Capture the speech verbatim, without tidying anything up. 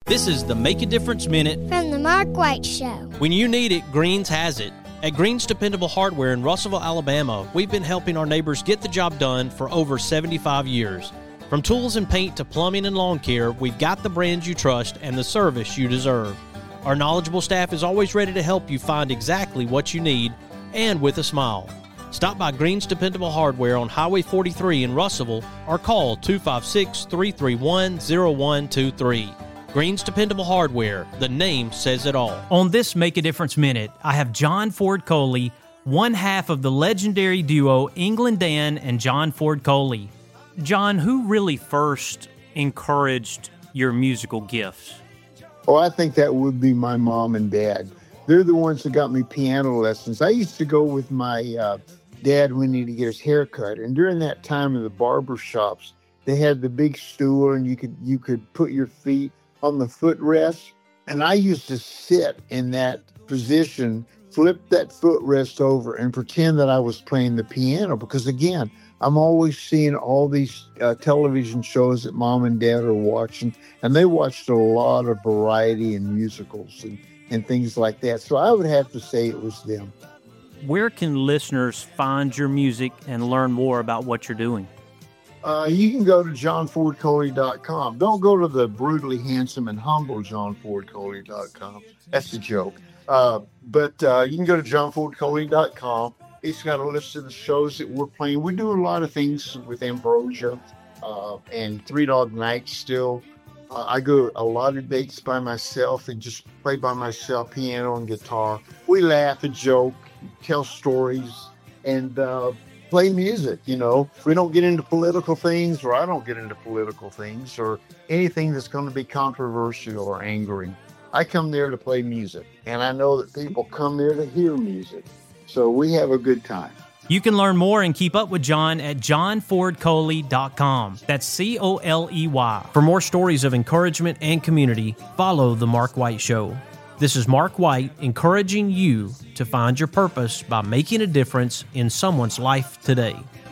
This is the Make a Difference Minute from the Mark White Show. When you need it, Greens has it. At Greens Dependable Hardware in Russellville, Alabama, we've been helping our neighbors get the job done for over seventy-five years. From tools and paint to plumbing and lawn care, we've got the brands you trust and the service you deserve. Our knowledgeable staff is always ready to help you find exactly what you need, and with a smile. Stop by Greens Dependable Hardware on Highway forty-three in Russellville or call two five six, three three one, zero one two three. Greens Dependable Hardware, the name says it all. On this Make a Difference Minute, I have John Ford Coley, one half of the legendary duo England Dan and John Ford Coley. John, who really first encouraged your musical gifts? Oh, I think that would be my mom and dad. They're the ones that got me piano lessons. I used to go with my uh, dad when he needed to get his hair cut. And during that time in the barber shops, they had the big stool and you could you could put your feet on the footrest. And I used to sit in that position, flip that footrest over and pretend that I was playing the piano. Because again, I'm always seeing all these uh, television shows that mom and dad are watching. And they watched a lot of variety and musicals and, and things like that. So I would have to say it was them. Where can listeners find your music and learn more about what you're doing? Uh, you can go to john ford coley dot com. Don't go to the brutally handsome and humble john ford coley dot com. That's a joke. Uh, but uh, you can go to john ford coley dot com. It's got a list of the shows that we're playing. We do a lot of things with Ambrosia uh, and Three Dog Night still. Uh, I go a lot of dates by myself and just play by myself, piano and guitar. We laugh and joke, tell stories, and uh, play music, you know. We don't get into political things, or I don't get into political things, or anything that's going to be controversial or angering. I come there to play music, and I know that people come there to hear music. So we have a good time. You can learn more and keep up with John at john ford coley dot com. That's C O L E Y. For more stories of encouragement and community, follow The Mark White Show. This is Mark White encouraging you to find your purpose by making a difference in someone's life today.